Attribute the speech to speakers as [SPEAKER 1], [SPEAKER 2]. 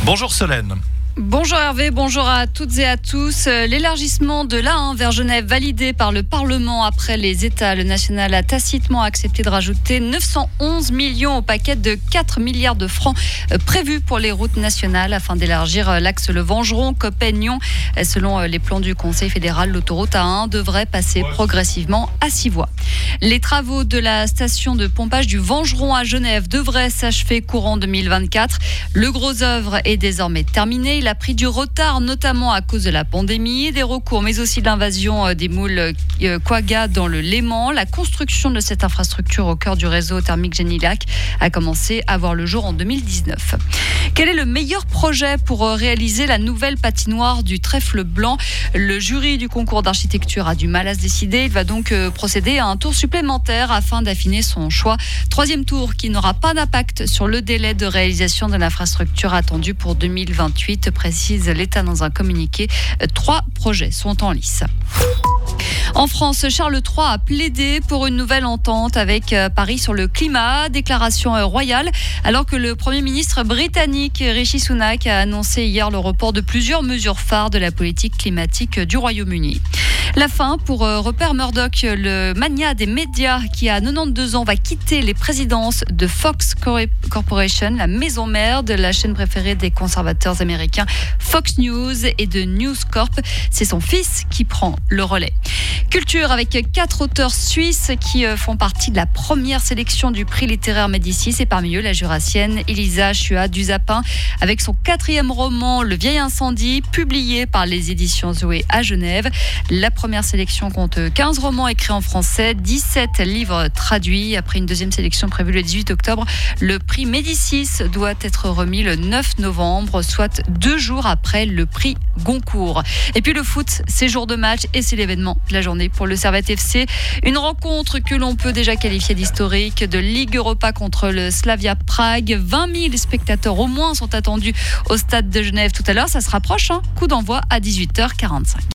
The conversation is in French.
[SPEAKER 1] Bonjour Solène.
[SPEAKER 2] Bonjour Hervé, bonjour à toutes et à tous. L'élargissement de l'A1 vers Genève validé par le Parlement après les États. Le national a tacitement accepté de rajouter 911 millions au paquet de 4 milliards de francs prévus pour les routes nationales afin d'élargir l'axe Le Vengeron-Coppet-Nyon. Selon les plans du Conseil fédéral, l'autoroute A1 devrait passer progressivement à 6 voies. Les travaux de la station de pompage du Vengeron à Genève devraient s'achever courant 2024. Le gros œuvre est désormais terminé. Il a pris du retard, notamment à cause de la pandémie, des recours, mais aussi de l'invasion des moules quagga dans le Léman. La construction de cette infrastructure au cœur du réseau thermique Genilac a commencé à voir le jour en 2019. Quel est le meilleur projet pour réaliser la nouvelle patinoire du Trèfle Blanc ? Le jury du concours d'architecture a du mal à se décider. Il va donc procéder à un tour supplémentaire afin d'affiner son choix. Troisième tour qui n'aura pas d'impact sur le délai de réalisation de l'infrastructure attendue pour 2028, précise l'État dans un communiqué. 3 projets sont en lice. En France, Charles III a plaidé pour une nouvelle entente avec Paris sur le climat, déclaration royale, alors que le Premier ministre britannique Rishi Sunak a annoncé hier le report de plusieurs mesures phares de la politique climatique du Royaume-Uni. La fin pour Rupert Murdoch, le magnat des médias qui à 92 ans va quitter les présidences de Fox Corporation, la maison mère de la chaîne préférée des conservateurs américains Fox News et de News Corp. C'est son fils qui prend le relais. Culture avec 4 auteurs suisses qui font partie de la première sélection du prix littéraire Médicis et parmi eux la jurassienne Elisa Chua Duzapin avec son 4e roman Le Vieil Incendie publié par les éditions Zoé à Genève. La première sélection compte 15 romans écrits en français, 17 livres traduits. Après une deuxième sélection prévue le 18 octobre, le prix Médicis doit être remis le 9 novembre, soit 2 jours après le prix Goncourt. Et puis le foot, c'est jour de match et c'est l'événement de la journée pour le Servette FC. Une rencontre que l'on peut déjà qualifier d'historique de Ligue Europa contre le Slavia Prague. 20 000 spectateurs au moins sont attendus au stade de Genève tout à l'heure. Ça se rapproche, Coup d'envoi à 18h45.